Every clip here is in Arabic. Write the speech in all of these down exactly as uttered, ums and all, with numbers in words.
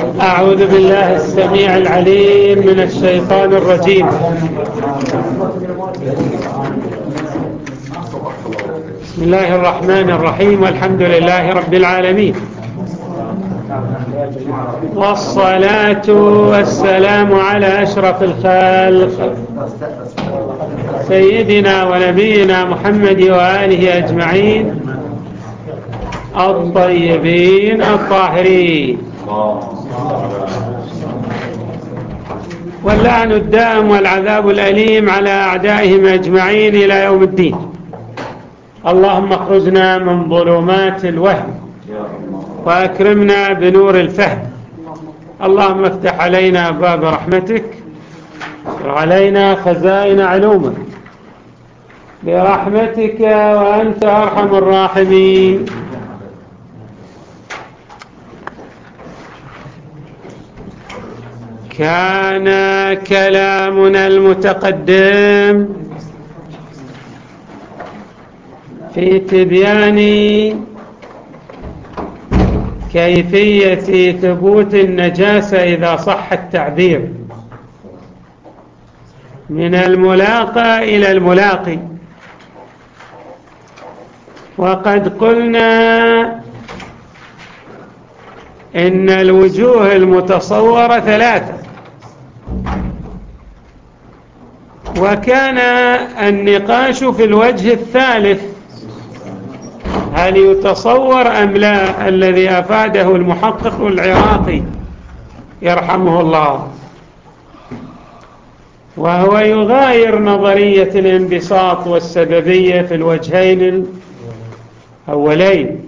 أعوذ بالله السميع العليم من الشيطان الرجيم. بسم الله الرحمن الرحيم، والحمد لله رب العالمين، والصلاة والسلام على أشرف الخلق سيدنا ونبينا محمد وآله أجمعين الطيبين الطاهرين، واللعن الدائم والعذاب الأليم على أعدائهم أجمعين إلى يوم الدين. اللهم اخرجنا من ظلمات الوهم وأكرمنا بنور الفهم. اللهم افتح علينا باب رحمتك وعلينا خزائن علومك برحمتك وأنت أرحم الراحمين. كان كلامنا المتقدم في تبيان كيفية ثبوت النجاسة إذا صح التعبير من الملاقى إلى الملاقي، وقد قلنا إن الوجوه المتصورة ثلاثة، وكان النقاش في الوجه الثالث هل يتصور أم لا، الذي أفاده المحقق العراقي يرحمه الله، وهو يغاير نظرية الانبساط والسببية في الوجهين الأولين.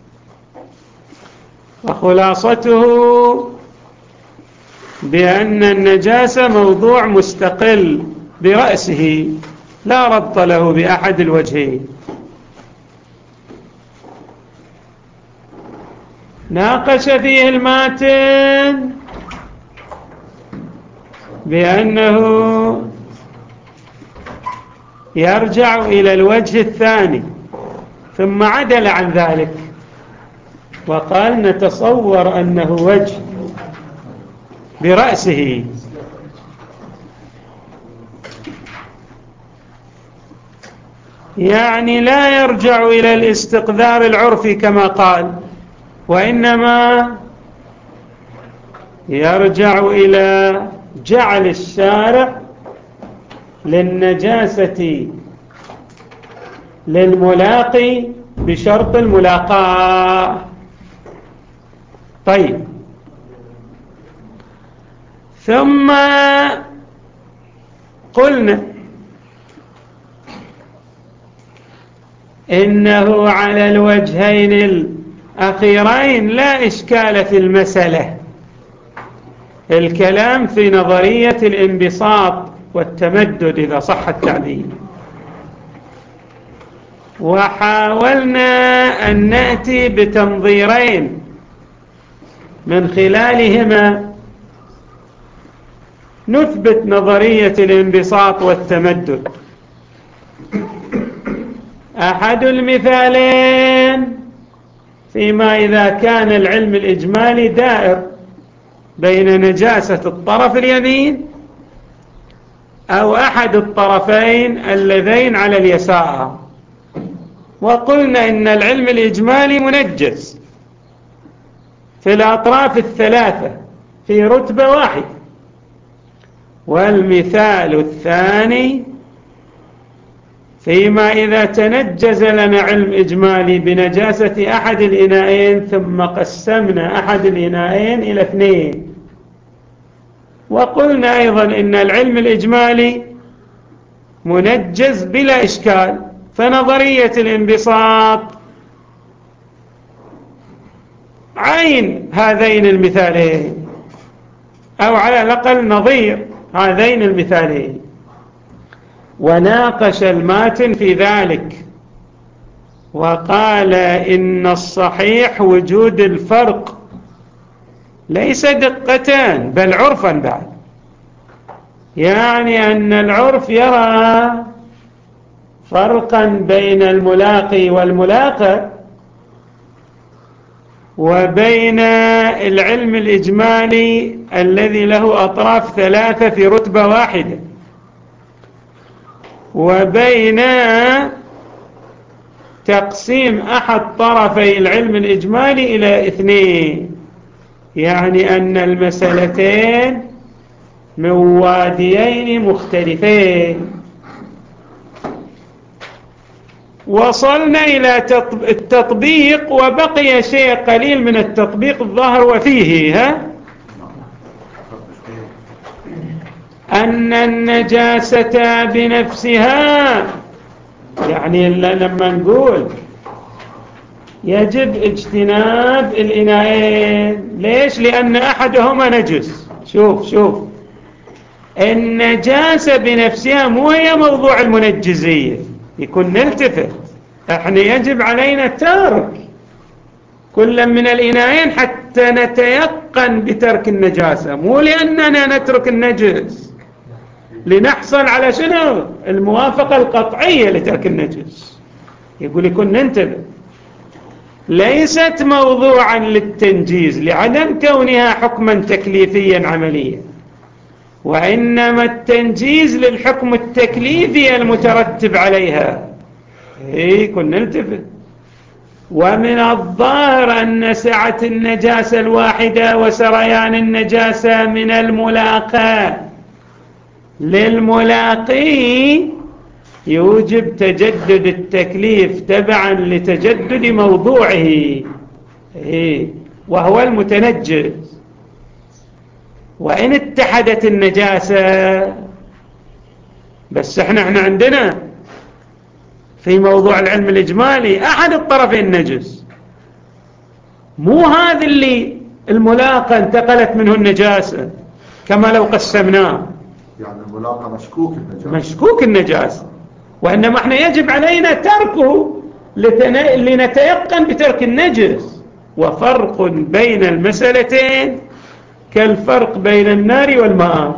وخلاصته بأن النجاسة موضوع مستقل برأسه لا ربط له بأحد الوجهين. ناقش فيه الماتن بأنه يرجع إلى الوجه الثاني، ثم عدل عن ذلك وقال نتصور أنه وجه برأسه. يعني لا يرجع إلى الاستقذار العرفي كما قال، وإنما يرجع إلى جعل الشارع للنجاسة للملاقي بشرط الملاقاة. طيب، ثم قلنا إنه على الوجهين الأخيرين لا إشكال في المسألة. الكلام في نظرية الانبساط والتمدد إذا صح التعبير، وحاولنا أن نأتي بتنظيرين من خلالهما نثبت نظرية الانبساط والتمدد. أحد المثالين فيما إذا كان العلم الإجمالي دائر بين نجاسة الطرف اليمين أو أحد الطرفين اللذين على اليسار، وقلنا إن العلم الإجمالي منجز في الأطراف الثلاثة في رتبة واحدة. والمثال الثاني فيما إذا تنجز لنا علم إجمالي بنجاسة أحد الإناءين ثم قسمنا أحد الإناءين إلى اثنين، وقلنا أيضا إن العلم الإجمالي منجز بلا إشكال، فنظرية الانبساط عين هذين المثالين، أو على الأقل نظير هذين المثالين. وناقش الماتن في ذلك وقال إن الصحيح وجود الفرق ليس دقتان بل عرفا بعد، يعني أن العرف يرى فرقا بين الملاقي والملاقى وبين العلم الإجمالي الذي له أطراف ثلاثة في رتبة واحدة، وبين تقسيم أحد طرفي العلم الإجمالي إلى اثنين، يعني أن المسألتين من واديين مختلفين. وصلنا إلى التطبيق، وبقي شيء قليل من التطبيق الظاهر وفيه ها أن النجاسة بنفسها، يعني لما نقول يجب اجتناب الإناءين، ليش؟ لأن أحدهما نجس. شوف شوف النجاسة بنفسها مو هي موضوع المنجزية، يكون نلتفت. احنا يجب علينا ترك كل من الإناءين حتى نتيقن بترك النجاسة، مو لأننا نترك النجس، لنحصل على شنو؟ الموافقة القطعية لترك النجس. يقول يكون ننتبه، ليست موضوعا للتنجيز لعدم كونها حكما تكليفيا عمليا، وإنما التنجيز للحكم التكليفي المترتب عليها. إيه كنا نلتفت. ومن الظاهر أن سعة النجاسة الواحدة وسريان النجاسة من الملاقى للملاقي يوجب تجدد التكليف تبعا لتجدد موضوعه، إيه وهو المتنجس. وإن اتحدت النجاسة، بس احنا احنا عندنا في موضوع العلم الإجمالي أحد الطرفين نجس، مو هذا اللي الملاقى انتقلت منه النجاسة كما لو قسمناه، يعني الملاقى مشكوك النجاسة مشكوك النجاسة، وإنما احنا يجب علينا تركه لنتيقن بترك النجس. وفرق بين المسألتين كالفرق بين النار والماء.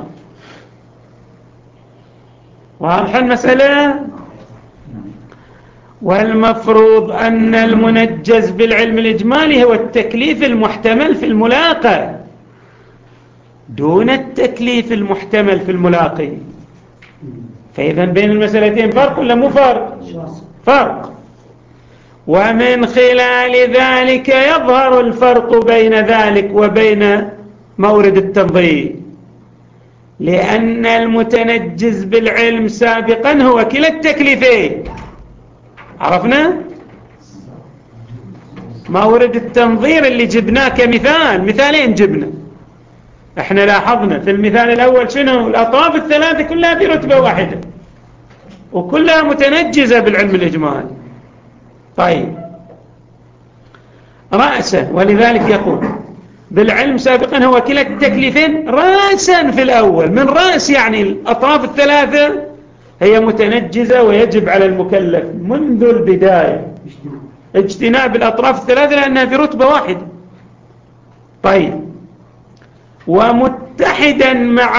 واضحة المسألة؟ والمفروض أن المنجز بالعلم الإجمالي هو التكليف المحتمل في الملاقى دون التكليف المحتمل في الملاقي. فإذا بين المسألتين فرق ولا مو فرق؟ فرق. ومن خلال ذلك يظهر الفرق بين ذلك وبين مورد التنظير، لأن المتنجز بالعلم سابقا هو كلا التكليفين. عرفنا؟ مورد التنظير اللي جبناه كمثال، مثالين جبنا، احنا لاحظنا في المثال الأول شنو؟ الأطراف الثلاثة كلها في رتبة واحدة وكلها متنجزة بالعلم الإجمالي. طيب رأسا، ولذلك يقول بالعلم سابقا هو كلا التكليفين رأسا في الأول. من رأس يعني الأطراف الثلاثة هي متنجزة ويجب على المكلف منذ البداية اجتناب الأطراف الثلاثة لأنها في رتبة واحدة. طيب ومتحدا مع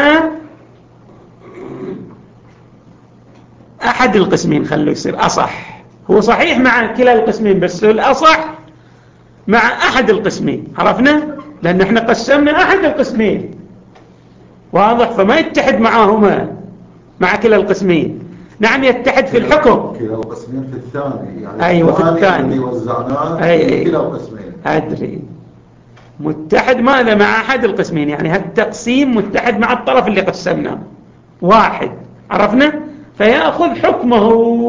أحد القسمين، خلوا يصير أصح، هو صحيح مع كلا القسمين بس الأصح مع أحد القسمين. عرفنا؟ لأن احنا قسمنا أحد القسمين، واضح؟ فما يتحد معاهما مع كلا القسمين. نعم يتحد في الحكم، كلا القسمين في الثاني، يعني أيوة في الثاني اللي وزعناه أي كلا القسمين. أدري متحد ماذا؟ مع أحد القسمين، يعني هالتقسيم متحد مع الطرف اللي قسمناه واحد. عرفنا؟ فيأخذ حكمه.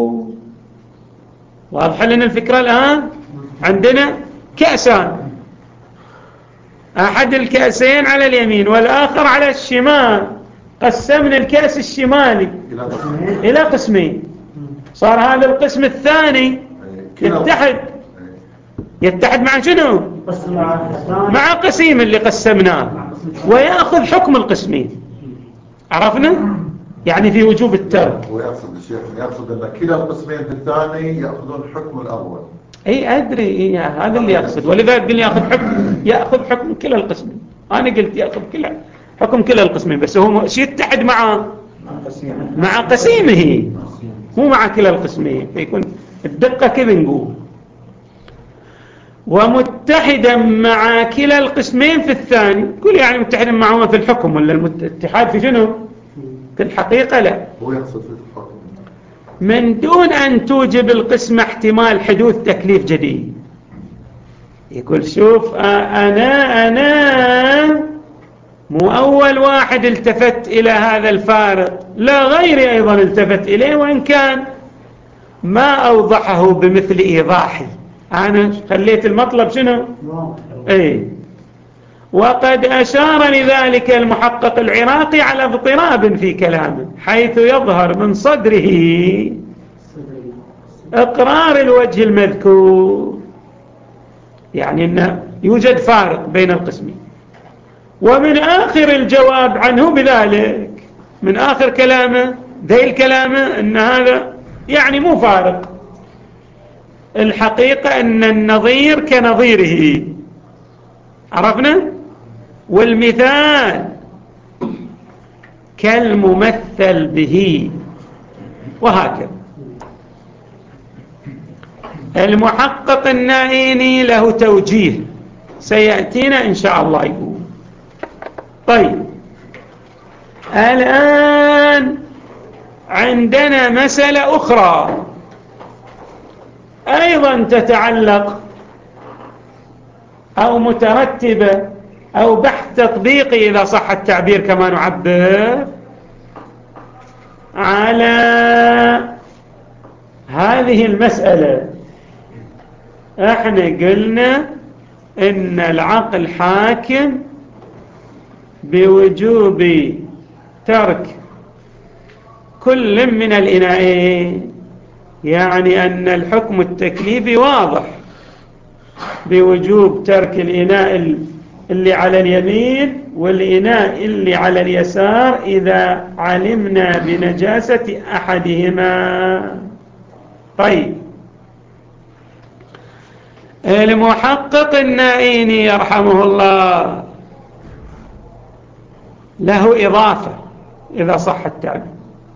واضح لنا الفكرة الآن؟ عندنا كأسان، أحد الكأسين على اليمين والآخر على الشمال، قسمنا الكأس الشمالي إلى قسمين، صار هذا القسم الثاني يتحد يتحد مع شنو؟ مع قسيم اللي قسمناه ويأخذ حكم القسمين. عرفنا؟ يعني في وجوب الترك. ويقصد الشيخ يقصد أن كلا القسمين في الثاني يأخذون حكم الأول. اي ادري إيه هذا اللي يقصد، ولذلك قل ياخذ حكم ياخذ حكم كلا القسمين. انا قلت ياخذ كلا حكم كلا القسمين، بس هو شيء يتحد مع مع قسيمه مو مع كلا القسمين، فيكون الدقه كذا نقول. ومتحدا مع كلا القسمين في الثاني. كل يعني متحدا معهما في الحكم، ولا الاتحاد في شنو؟ في الحقيقة لا، هو يقصد في الحكم من دون أن توجب القسم احتمال حدوث تكليف جديد. يقول شوف أنا أنا مو أول واحد التفت إلى هذا الفارق، لا غيري أيضا التفت إليه، وإن كان ما أوضحه بمثل إيضاحي. أنا خليت المطلب شنو؟ إيه. وقد أشار لذلك المحقق العراقي على اضطراب في كلامه، حيث يظهر من صدره إقرار الوجه المذكور، يعني أنه يوجد فارق بين القسمين. ومن آخر الجواب عنه بذلك، من آخر كلامه ذيل كلامه أن هذا يعني مو فارق، الحقيقة أن النظير كنظيره، عرفنا؟ والمثال كالممثل به، وهكذا. المحقق النائيني له توجيه سيأتينا إن شاء الله يقول. طيب الآن عندنا مسألة أخرى أيضا تتعلق أو مترتبة أو بحث تطبيقي إذا صح التعبير كما نعبر على هذه المسألة. احنا قلنا إن العقل حاكم بوجوب ترك كل من الإناءين، يعني أن الحكم التكليفي واضح بوجوب ترك الإناء اللي على اليمين والإناء اللي على اليسار إذا علمنا بنجاسة أحدهما. طيب المحقق النائيني يرحمه الله له إضافة إذا صح التعبير،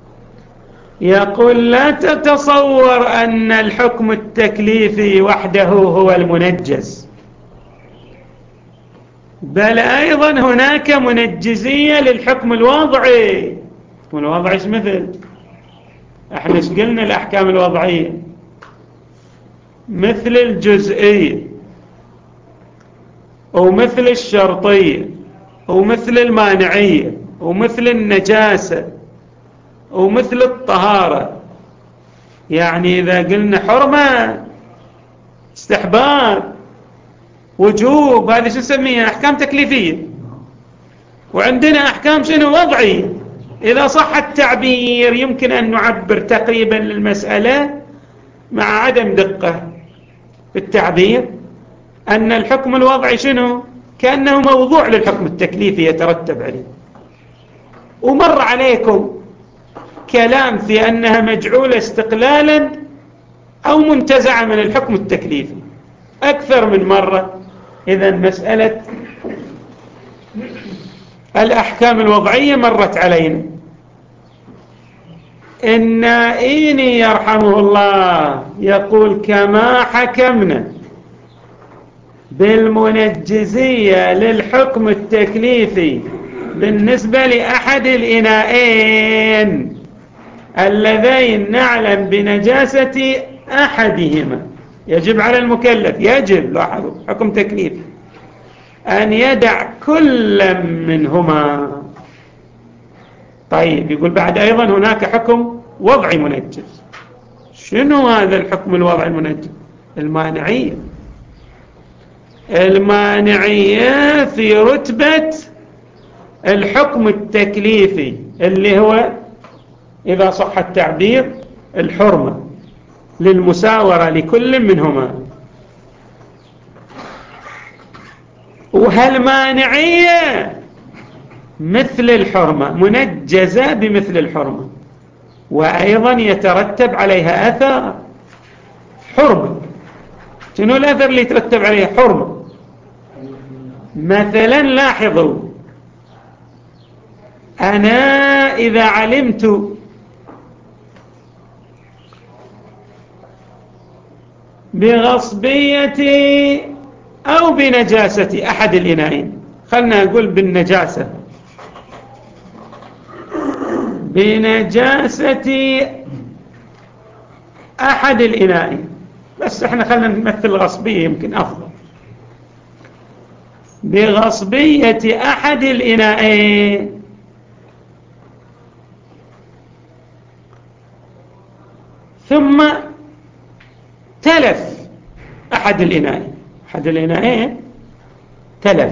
يقول لا تتصور أن الحكم التكليفي وحده هو المنجز، بل أيضا هناك منجزية للحكم الوضعي. والوضعي ايش مثل؟ احنا ايش قلنا الأحكام الوضعية؟ مثل الجزئية ومثل الشرطية ومثل المانعية ومثل النجاسة ومثل الطهارة. يعني إذا قلنا حرمة، استحباب، وجوب، هذه شو نسميها؟ أحكام تكليفية. وعندنا أحكام شنو؟ وضعية. إذا صح التعبير يمكن أن نعبر تقريبا للمسألة مع عدم دقة في التعبير أن الحكم الوضعي شنو؟ كأنه موضوع للحكم التكليفي يترتب عليه. ومر عليكم كلام في أنها مجعولة استقلالا أو منتزعة من الحكم التكليفي أكثر من مرة. إذن مسألة الأحكام الوضعية مرت علينا. النائيني يرحمه الله يقول كما حكمنا بالمنجزية للحكم التكليفي بالنسبة لأحد الإناءين اللذين نعلم بنجاسة أحدهما، يجب على المكلف، يجب، لاحظوا حكم تكليفي، أن يدع كل منهما. طيب يقول بعد أيضا هناك حكم وضعي منجز. شنو هذا الحكم الوضعي المنجز؟ المانعية. المانعية في رتبة الحكم التكليفي اللي هو إذا صح التعبير الحرمة للمساورة لكل منهما. وهالمانعية مثل الحرمة، منجزة بمثل الحرمة، وأيضا يترتب عليها أثر حرمة. شنو الأثر اللي يترتب عليها؟ حرمة. مثلا لاحظوا، أنا إذا علمت بغصبية أو بنجاسة أحد الإناءين. خلنا نقول بالنجاسة، بنجاسة أحد الإناءين، بس احنا خلنا نمثل غصبية يمكن أفضل. بغصبية أحد الإناءين، ثم تلف أحد الإناءين، أحد الإناءين تلف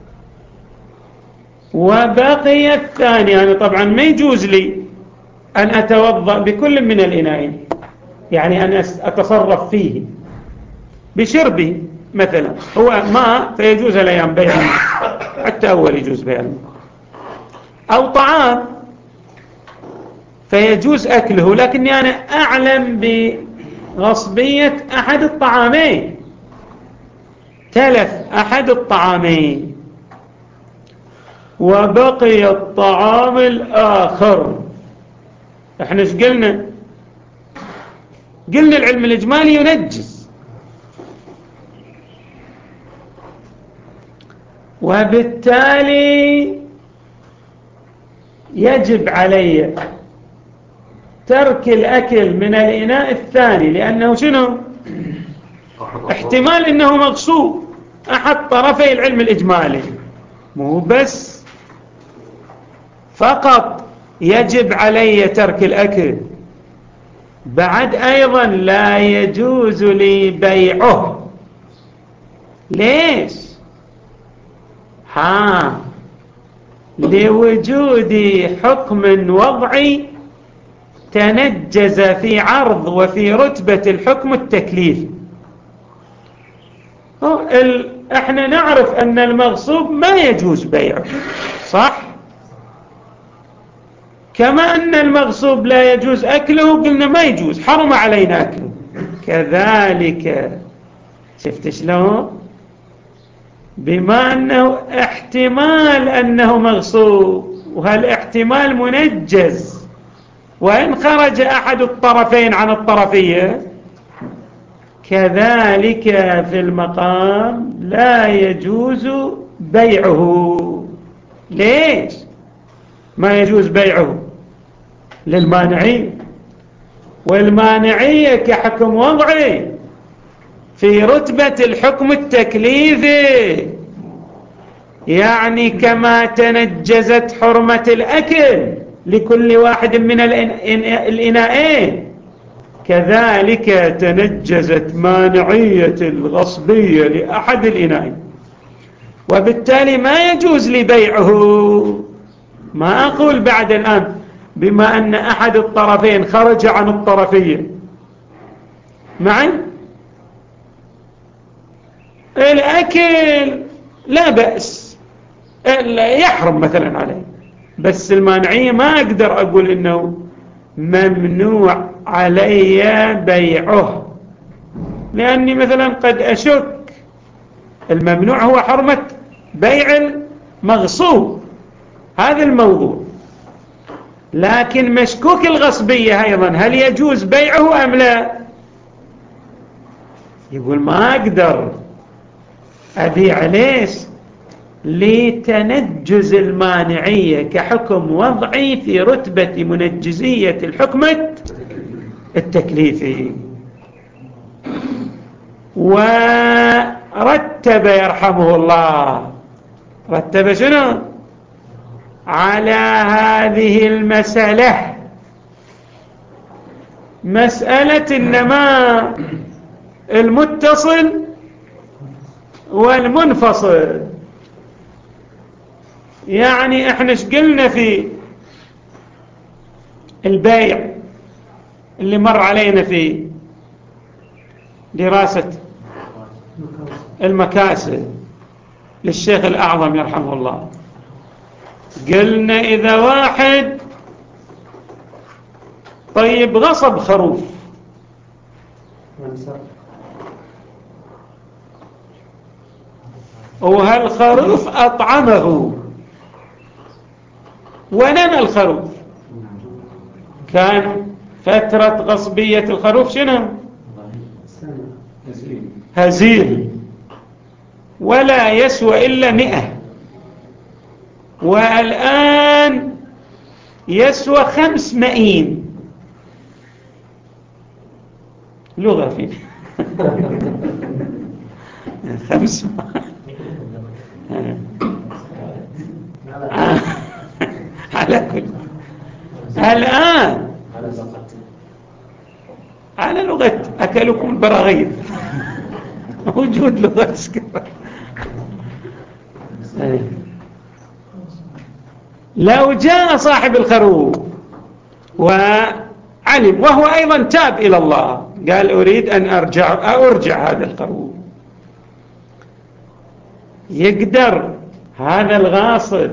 وبقي الثاني. أنا طبعا ما يجوز لي أن أتوضأ بكل من الإناءين، يعني أن أتصرف فيه بشربي مثلا، هو ماء فيجوز الأيام بيع الماء، حتى أول يجوز بيع الماء، أو طعام فيجوز أكله، لكني أنا أعلم بغصبية أحد الطعامين، تلف أحد الطعامين وبقي الطعام الآخر. احنا ايش قلنا؟ قلنا العلم الإجمالي ينجس، وبالتالي يجب علي ترك الأكل من الإناء الثاني، لأنه شنو؟ احتمال أنه مغصوب أحد طرفي العلم الإجمالي، مو بس فقط يجب علي ترك الأكل، بعد أيضا لا يجوز لي بيعه. ليش؟ ها لوجود حكم وضعي تنجز في عرض وفي رتبة الحكم التكليفي. احنا نعرف أن المغصوب ما يجوز بيعه، صح؟ كما أن المغصوب لا يجوز أكله، قلنا ما يجوز، حرم علينا أكله. كذلك شفت شلون؟ بما أنه احتمال أنه مغصوب، وهالاحتمال منجز، وإن خرج أحد الطرفين عن الطرفية كذلك في المقام لا يجوز بيعه. ليش ما يجوز بيعه؟ للمانعية، والمانعية كحكم وضعي في رتبة الحكم التكليفي، يعني كما تنجزت حرمة الأكل لكل واحد من الإناءين كذلك تنجزت مانعية الغصبية لأحد الإناءين، وبالتالي ما يجوز لي بيعه. ما أقول بعد الآن بما أن أحد الطرفين خرج عن الطرفية معي، الأكل لا بأس يحرم مثلا عليه، بس المانعية ما أقدر أقول إنه ممنوع علي بيعه، لأني مثلا قد أشك الممنوع هو حرمة بيع المغصوب، هذا الموضوع. لكن مشكوك الغصبية أيضا هل يجوز بيعه أم لا؟ يقول ما أقدر أبيع. ليش؟ لتنجز المانعية كحكم وضعي في رتبة منجزية الحكم التكليفي. ورتب يرحمه الله، رتب شنو؟ على هذه المسألة، مسألة إنما المتصل والمنفصل. يعني احنا ايش قلنا في البيع اللي مر علينا في دراسة المكاسب للشيخ الأعظم يرحمه الله؟ قلنا إذا واحد طيب غصب خروف وهالخروف أطعمه ونمى الخروف، كان فترة غصبية الخروف شنو؟ هزيل. ولا يسوى إلا مئة، والآن يسوى خمس مئين. لغة فيه خمس على كل الآن على لغة أكلكم البراغيث موجود لغة سكرة. لو جاء صاحب الخروف وعلم وهو أيضا تاب إلى الله، قال أريد أن أرجع أرجع هذا الخروف، يقدر هذا الغاصب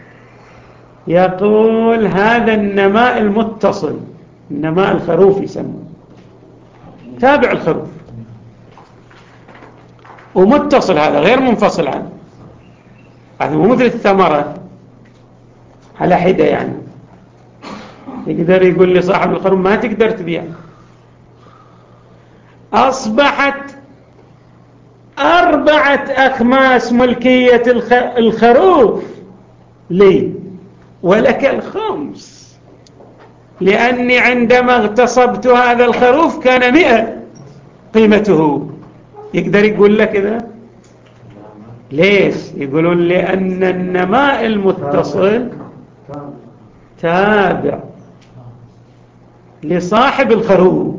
يقول هذا النماء المتصل، النماء الخروف يسمونه، تابع الخروف ومتصل، هذا غير منفصل عنه، هذا مو مثل الثمرة على حدة يعني. يقدر يقول لصاحب الخروف ما تقدر تبيع. أصبحت أربعة أخماس ملكية الخروف لي ولك الخمس، لأني عندما اغتصبت هذا الخروف كان مئة قيمته. يقدر يقول لك إذا ليش؟ يقولون لأن النماء المتصل تابع لصاحب الخروف.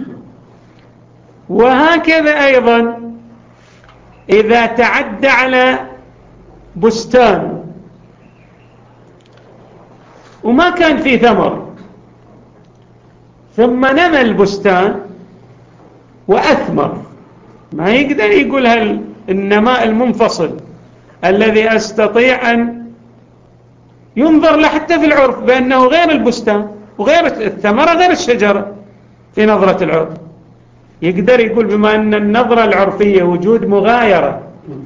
وهكذا أيضا إذا تعدى على بستان وما كان فيه ثمر، ثم نمى البستان وأثمر، ما يقدر يقول هل النماء المنفصل الذي أستطيع أن ينظر له حتى في العرف بأنه غير البستان وغير الثمرة غير الشجرة في نظرة العرف. يقدر يقول بما أن النظرة العرفية وجود مغايرة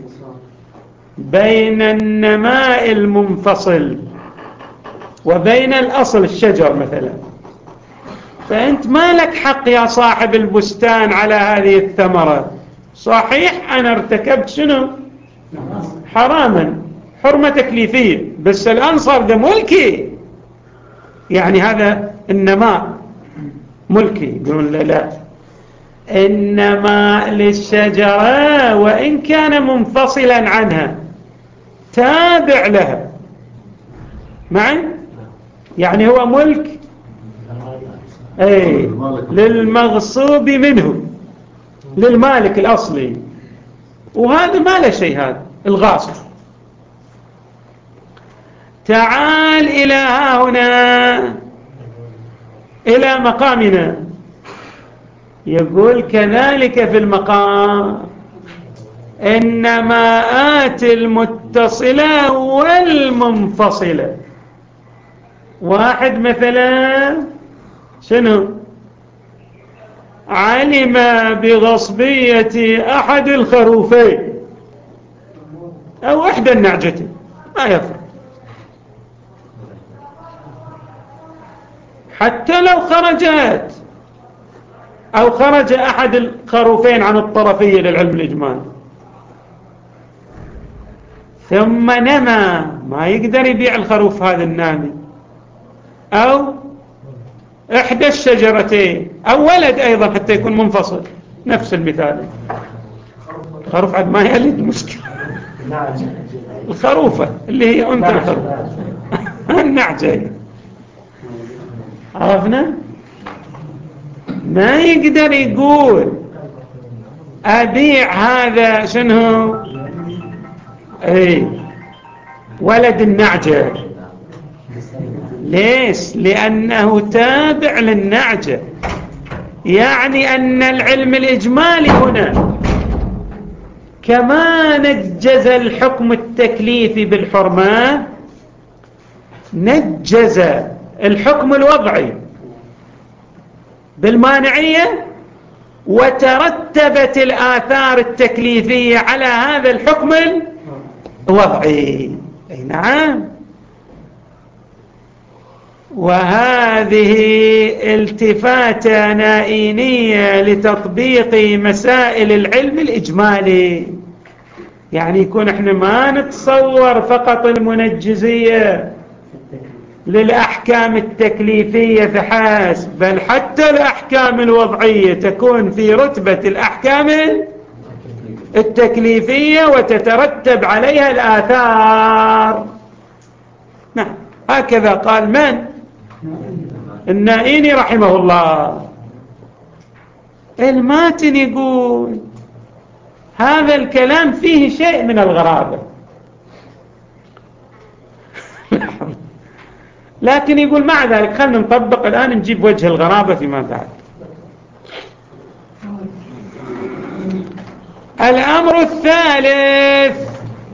بين النماء المنفصل وبين الأصل الشجر مثلا، فأنت ما لك حق يا صاحب البستان على هذه الثمرة. صحيح أنا ارتكبت شنو؟ حراما، حرمة تكليفية، بس الآن صار ده ملكي، يعني هذا النماء ملكي. يقولون لا لا، النماء للشجرة وإن كان منفصلا عنها تابع لها معي، يعني هو ملك اي للمغصوب منه، للمالك الأصلي، وهذا ما له شيء، هذا الغاصب. تعال إلى ها هنا إلى مقامنا، يقول كذلك في المقام النماءات المتصلة والمنفصلة. واحد مثلا شنو علم بغصبية أحد الخروفين أو إحدى النعجتين، ما يفرق، حتى لو خرجت أو خرج أحد الخروفين عن الطرفية للعلم الإجمالي ثم نمى، ما يقدر يبيع الخروف هذا النامي، أو إحدى الشجرتين، أو ولد أيضا حتى يكون منفصل، نفس المثال. الخروف عاد ما يلد مشكلة، الخروفة اللي هي أنثى الخروف النعجة، عرفنا؟ ما يقدر يقول أبيع هذا شنو اي ولد النعجة. ليش؟ لأنه تابع للنعجة. يعني أن العلم الإجمالي هنا كما نجز الحكم التكليفي بالحرمة، نجز الحكم الوضعي بالمانعية، وترتبت الآثار التكليفية على هذا الحكم الوضعي. أي نعم. وهذه التفاتة نائينية لتطبيق مسائل العلم الإجمالي. يعني يكون احنا ما نتصور فقط المنجزية للأحكام التكليفية فحسب، بل حتى الأحكام الوضعية تكون في رتبة الأحكام التكليفية وتترتب عليها الآثار. نعم، هكذا قال من؟ النائيني رحمه الله. الماتن يقول هذا الكلام فيه شيء من الغرابة لكن يقول مع ذلك خلنا نطبق الآن، نجيب وجه الغرابة فيما بعد. الأمر الثالث،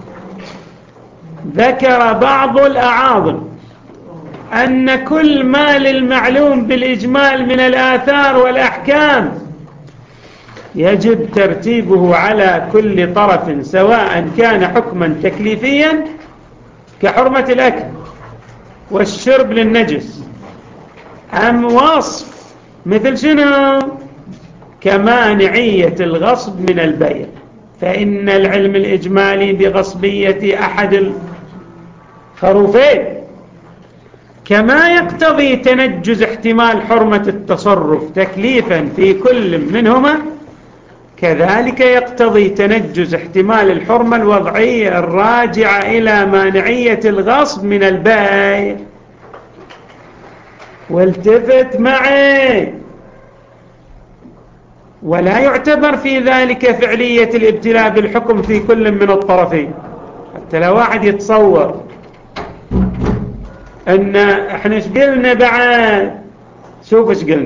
ذكر بعض الأعاظم أن كل ما للمعلوم بالإجمال من الآثار والأحكام يجب ترتيبه على كل طرف، سواء كان حكما تكليفيا كحرمة الأكل والشرب للنجس، أم وصف مثل شنو؟ كمانعية الغصب من البيع، فإن العلم الإجمالي بغصبية أحد الخروفين كما يقتضي تنجز احتمال حرمة التصرف تكليفا في كل منهما، كذلك يقتضي تنجز احتمال الحرمة الوضعية الراجعة إلى مانعية الغصب من البيع. والتفت معي، ولا يعتبر في ذلك فعلية الابتلاء بالحكم في كل من الطرفين. حتى لو واحد يتصور ان احنا ايش قلنا بعد، شوف ايش قلنا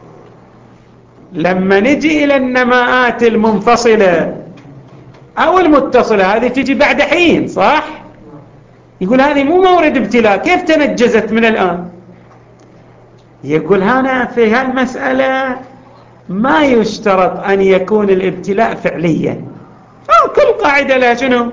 لما نجي الى النماءات المنفصلة او المتصلة، هذه تجي بعد حين، صح؟ يقول هذه مو مورد ابتلاء، كيف تنجزت من الآن؟ يقول هنا في هالمسألة ما يشترط أن يكون الابتلاء فعليا، كل قاعدة لها شنو؟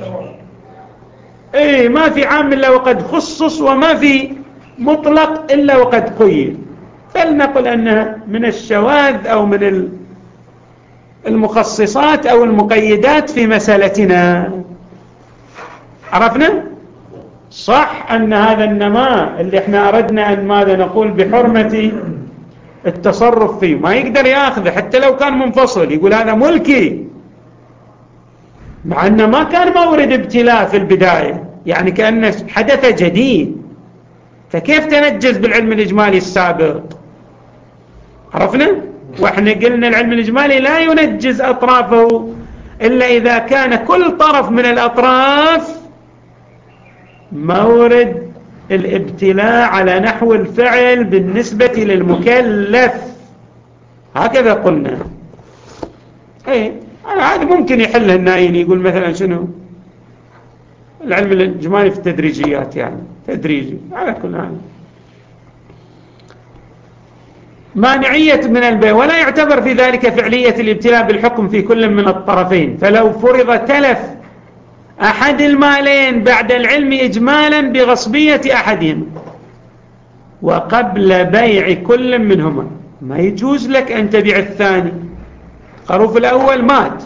إيه، ما في عام إلا وقد خصص، وما في مطلق إلا وقد قيد. فلنقل أنها من الشواذ أو من المخصصات أو المقيدات في مسألتنا. عرفنا؟ صح أن هذا النماء اللي احنا أردنا أن ماذا نقول بحرمة التصرف فيه ما يقدر يأخذه حتى لو كان منفصل، يقول هذا ملكي، مع أنه ما كان مورد ابتلاء في البداية، يعني كأنه حدث جديد، فكيف تنجز بالعلم الإجمالي السابق؟ عرفنا؟ وإحنا قلنا العلم الإجمالي لا ينجز أطرافه إلا إذا كان كل طرف من الأطراف مورد الابتلاء على نحو الفعل بالنسبة للمكلف. هكذا قلنا. ايه، هذا ممكن يحلها النائيني، يقول مثلا شنو العلم الإجمالي في التدريجيات، يعني تدريجي على كل حال مانعية من البيع، ولا يعتبر في ذلك فعلية الابتلاء بالحكم في كل من الطرفين. فلو فرض تلف أحد المالين بعد العلم إجمالا بغصبية أحدهم وقبل بيع كل منهما، ما يجوز لك أن تبيع الثاني. خروف الأول مات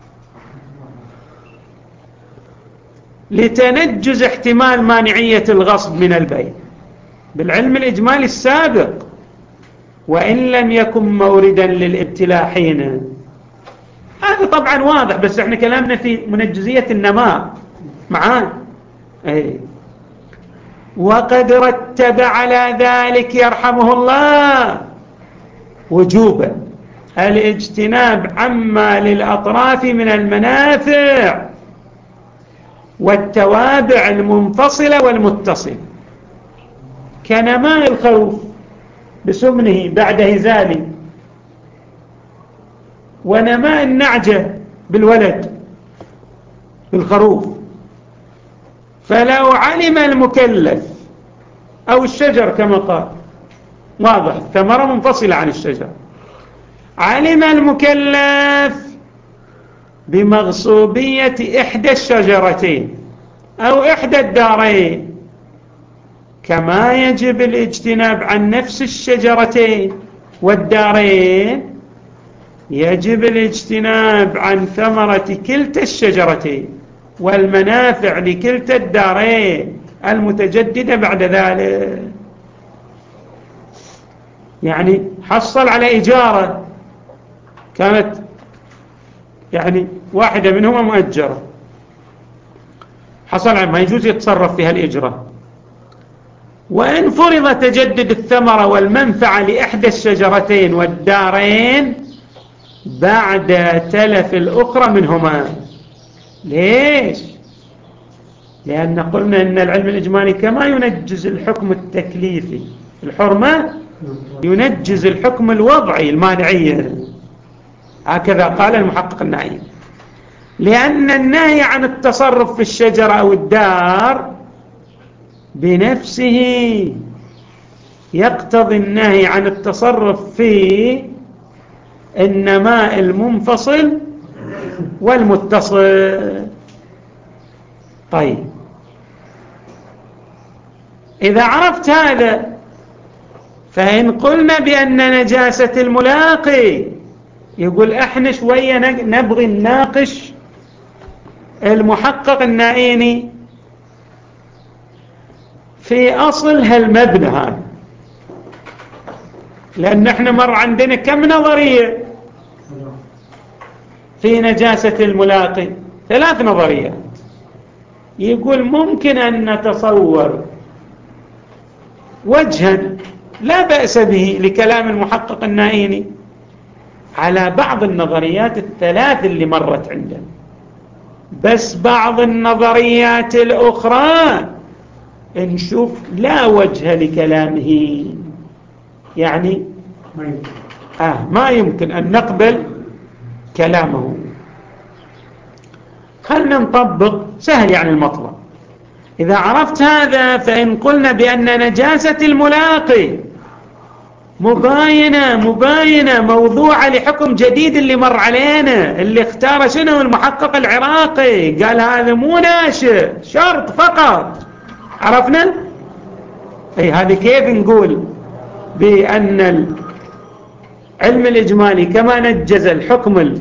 لتنجز احتمال مانعية الغصب من البيع بالعلم الإجمالي السابق، وإن لم يكن موردا للابتلاء حينا. هذا طبعا واضح، بس احنا كلامنا في منجزية النماء معاه. ايه. وقد رتب على ذلك يرحمه الله وجوبا الاجتناب عما للأطراف من المنافع والتوابع المنفصلة والمتصلة، كنماء الخروف بسمنه بعد هزاله، ونماء النعجة بالولد بالخروف. فلو علم المكلف أو الشجر كما قال، واضح ثمرة منفصلة عن الشجر، علم المكلف بمغصوبية إحدى الشجرتين أو إحدى الدارين، كما يجب الاجتناب عن نفس الشجرتين والدارين، يجب الاجتناب عن ثمرة كلتا الشجرتين والمنافع لكلتا الدارين المتجددة بعد ذلك. يعني حصل على إجارة كانت يعني واحدة منهما مؤجرة، حصل على ما يجوز يتصرف فيها الإجرة، وإن فرض تجدد الثمرة والمنفعة لإحدى الشجرتين والدارين بعد تلف الأخرى منهما. ليش؟ لأن قلنا أن العلم الإجمالي كما ينجز الحكم التكليفي الحرمة ينجز الحكم الوضعي المانعية، هكذا قال المحقق النعيم. لأن النهي عن التصرف في الشجرة أو الدار بنفسه يقتضي النهي عن التصرف في النماء المنفصل والمتصل. طيب إذا عرفت هذا فإن قلنا بأن نجاسة الملاقي، يقول احنا شوية نبغي نناقش المحقق النائيني في أصل هالمبنى هذا، لأن احنا مر عندنا كم نظرية في نجاسة الملاقي، ثلاث نظريات. يقول ممكن أن نتصور وجها لا بأس به لكلام المحقق النائيني على بعض النظريات الثلاث اللي مرت عندنا، بس بعض النظريات الأخرى نشوف لا وجه لكلامه، يعني آه ما يمكن أن نقبل كلامه. خلنا نطبق سهل يعني المطلب. إذا عرفت هذا فإن قلنا بأن نجاسة الملاقي مباينة مباينة موضوعة لحكم جديد اللي مر علينا، اللي اختار شنو المحقق العراقي، قال هذا مو ناشئ شرط فقط. عرفنا؟ أي هذه كيف نقول بأن العلم الإجمالي كما نجز الحكم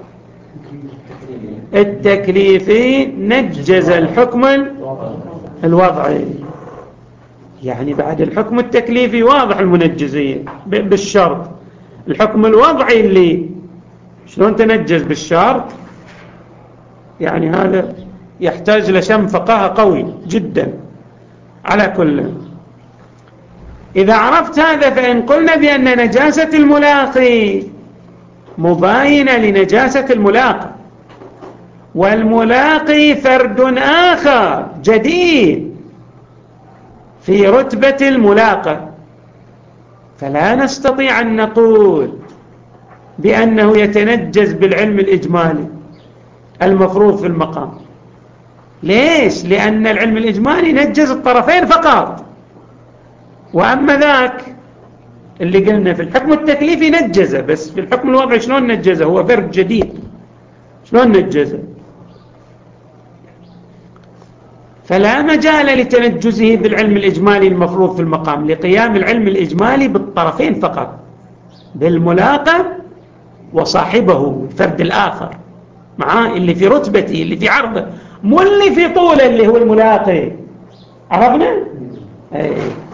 التكليفي نجز الحكم الوضعي. يعني بعد الحكم التكليفي واضح المنجزية بالشرط، الحكم الوضعي اللي شلون تنجز بالشرط، يعني هذا يحتاج لشم فقاهة قوي جدا. على كل، إذا عرفت هذا فإن قلنا بأن نجاسة الملاقي مباينة لنجاسة الملاقي، والملاقي فرد آخر جديد في رتبة الملاقى، فلا نستطيع أن نقول بأنه يتنجز بالعلم الإجمالي المفروض في المقام. ليش؟ لأن العلم الإجمالي نجز الطرفين فقط، وأما ذاك اللي قلنا في الحكم التكليفي نجزه، بس في الحكم الوضعي شلون نجزه؟ هو فرد جديد، شلون نجزه؟ فلا مجال لتنجزه بالعلم الإجمالي المفروض في المقام، لقيام العلم الإجمالي بالطرفين فقط، بالملاقى وصاحبه الفرد الآخر معاه، اللي في رتبته اللي في عرضه، مو اللي في طوله اللي هو الملاقي. عرفنا؟ أي.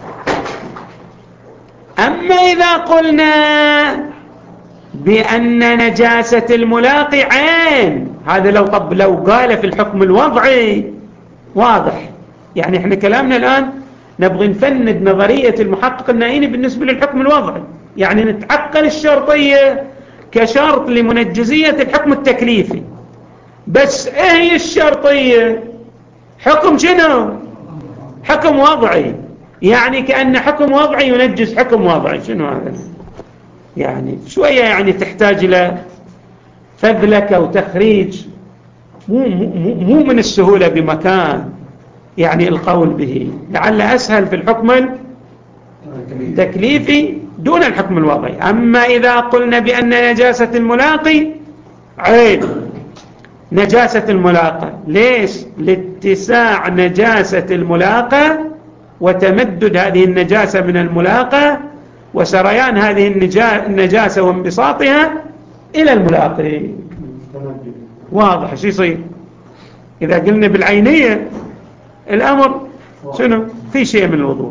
أما إذا قلنا بأن نجاسة الملاقي عين، هذا لو طب لو قال في الحكم الوضعي واضح. يعني احنا كلامنا الآن نبغي نفند نظرية المحقق النائيني بالنسبة للحكم الوضعي، يعني نتعقل الشرطية كشرط لمنجزية الحكم التكليفي. بس ايه الشرطية؟ حكم شنو؟ حكم وضعي، يعني كأن حكم وضعي ينجز حكم وضعي. شنو هذا؟ يعني شوية يعني تحتاج إلى فذلك وتخريج، مو, مو, مو من السهولة بمكان يعني القول به، لعل أسهل في الحكم التكليفي دون الحكم الوضعي. أما إذا قلنا بأن نجاسة الملاقي عين، نجاسة الملاقى ليش؟ لاتساع نجاسة الملاقى وتمدد هذه النجاسة من الملاقى وسريان هذه النجاسة وانبساطها إلى الملاقي. واضح شو يصير إذا قلنا بالعينية؟ الأمر شنو؟ في شيء من الوضوح.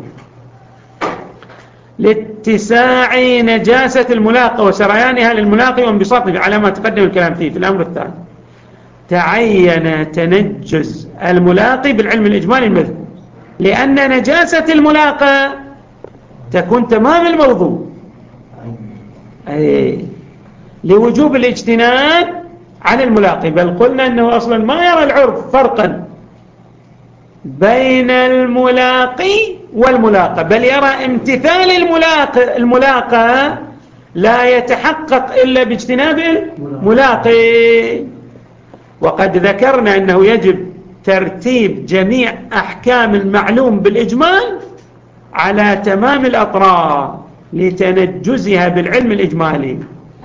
لاتساع نجاسة الملاقى وسريانها للملاقي وانبساطه على ما تقدم الكلام فيه في الأمر الثاني. تعين تنجس الملاقي بالعلم الإجمالي المذكور، لأن نجاسة الملاقى تكون تمام الموضوع، أي لوجوب الاجتناب عن الملاقي. بل قلنا أنه أصلا ما يرى العرف فرقا بين الملاقي والملاقى، بل يرى امتثال الملاقى, الملاقى لا يتحقق إلا باجتناب الملاقي. وقد ذكرنا أنه يجب ترتيب جميع أحكام المعلوم بالإجمال على تمام الأطراف لتنجزها بالعلم الإجمالي.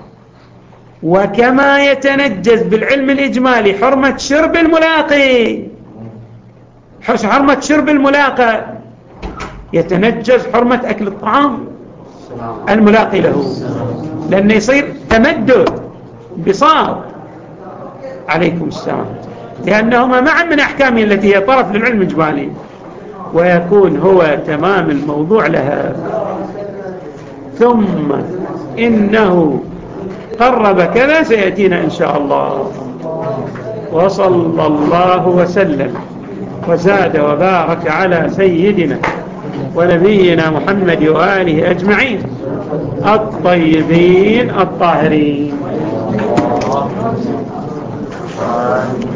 وكما يتنجز بالعلم الإجمالي حرمة شرب الملاقي، حرمة شرب الملاقى، يتنجز حرمة أكل الطعام الملاقي له، لأنه يصير تمدد بصار. عليكم السلام. لأنهما معا من أحكامه التي هي طرف للعلم الإجمالي، ويكون هو تمام الموضوع لها. ثم إنه قرب كذا سيأتينا إن شاء الله. وصلى الله وسلم وزاد وبارك على سيدنا ونبينا محمد وآله أجمعين الطيبين الطاهرين.